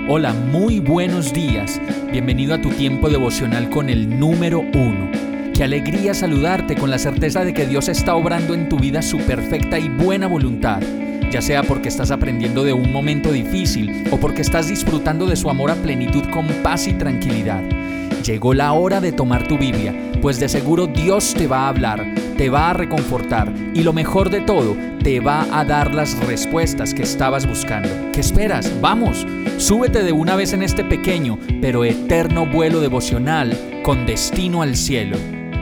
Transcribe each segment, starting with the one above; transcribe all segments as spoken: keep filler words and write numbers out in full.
Hola, muy buenos días. Bienvenido a tu tiempo devocional con el número uno. Qué alegría saludarte con la certeza de que Dios está obrando en tu vida su perfecta y buena voluntad, ya sea porque estás aprendiendo de un momento difícil o porque estás disfrutando de su amor a plenitud con paz y tranquilidad. Llegó la hora de tomar tu Biblia, pues de seguro Dios te va a hablar, te va a reconfortar y lo mejor de todo, te va a dar las respuestas que estabas buscando. ¿Qué esperas? ¡Vamos! Súbete de una vez en este pequeño pero eterno vuelo devocional con destino al cielo.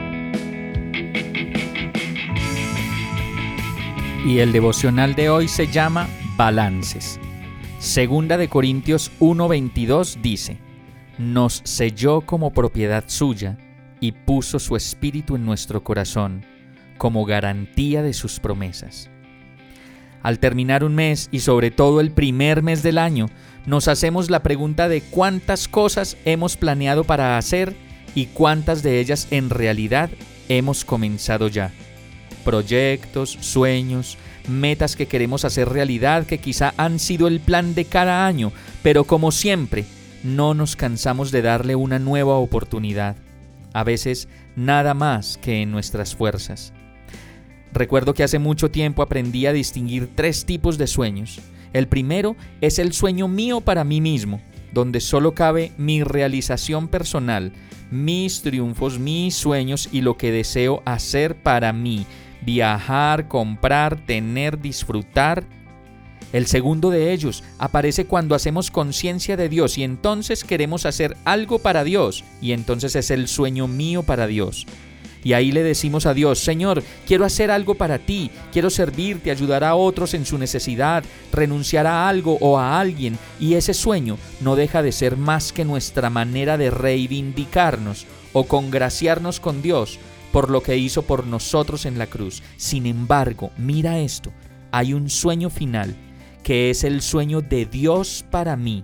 Y el devocional de hoy se llama Balances. Segunda de Corintios uno veintidós dice: nos selló como propiedad suya y puso su espíritu en nuestro corazón como garantía de sus promesas. Al terminar un mes y sobre todo el primer mes del año, nos hacemos la pregunta de cuántas cosas hemos planeado para hacer y cuántas de ellas en realidad hemos comenzado ya. Proyectos, sueños, metas que queremos hacer realidad que quizá han sido el plan de cada año, pero como siempre, no nos cansamos de darle una nueva oportunidad, a veces nada más que en nuestras fuerzas. Recuerdo que hace mucho tiempo aprendí a distinguir tres tipos de sueños. El primero es el sueño mío para mí mismo, donde solo cabe mi realización personal, mis triunfos, mis sueños y lo que deseo hacer para mí, viajar, comprar, tener, disfrutar. El segundo de ellos aparece cuando hacemos conciencia de Dios y entonces queremos hacer algo para Dios y entonces es el sueño mío para Dios. Y ahí le decimos a Dios: Señor, quiero hacer algo para ti, quiero servirte, ayudar a otros en su necesidad, renunciar a algo o a alguien. Y ese sueño no deja de ser más que nuestra manera de reivindicarnos o congraciarnos con Dios por lo que hizo por nosotros en la cruz. Sin embargo, mira esto, hay un sueño final que es el sueño de Dios para mí,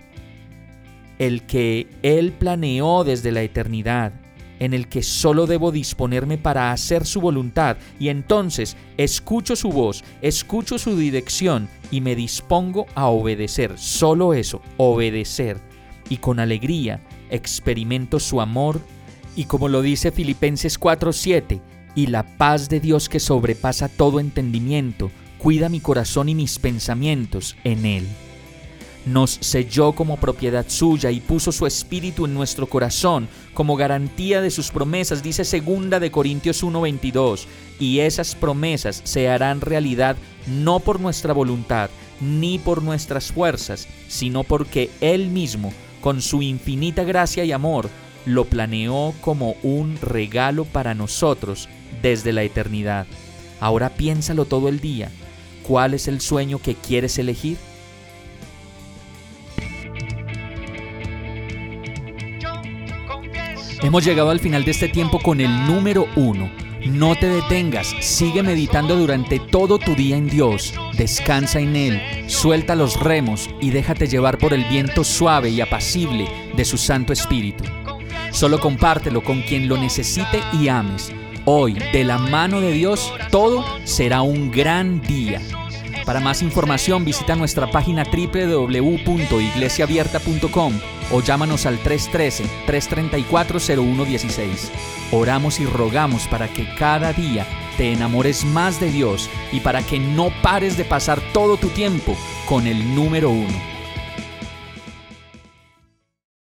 el que Él planeó desde la eternidad, en el que solo debo disponerme para hacer su voluntad y entonces escucho su voz, escucho su dirección y me dispongo a obedecer. Solo eso, obedecer. Y con alegría experimento su amor y, como lo dice Filipenses cuatro siete, y la paz de Dios que sobrepasa todo entendimiento, cuida mi corazón y mis pensamientos en Él. Nos selló como propiedad suya y puso su espíritu en nuestro corazón como garantía de sus promesas, dice Segunda de Corintios uno veintidós, y esas promesas se harán realidad no por nuestra voluntad ni por nuestras fuerzas, sino porque Él mismo, con su infinita gracia y amor, lo planeó como un regalo para nosotros desde la eternidad. Ahora piénsalo todo el día. ¿Cuál es el sueño que quieres elegir? Hemos llegado al final de este tiempo con el número uno. No te detengas, sigue meditando durante todo tu día en Dios, descansa en Él, suelta los remos y déjate llevar por el viento suave y apacible de su Santo Espíritu. Solo compártelo con quien lo necesite y ames. Hoy, de la mano de Dios, todo será un gran día. Para más información visita nuestra página doble u doble u doble u punto iglesia abierta punto com o llámanos al tres uno tres, tres tres cuatro, cero uno uno seis. Oramos y rogamos para que cada día te enamores más de Dios y para que no pares de pasar todo tu tiempo con el número uno.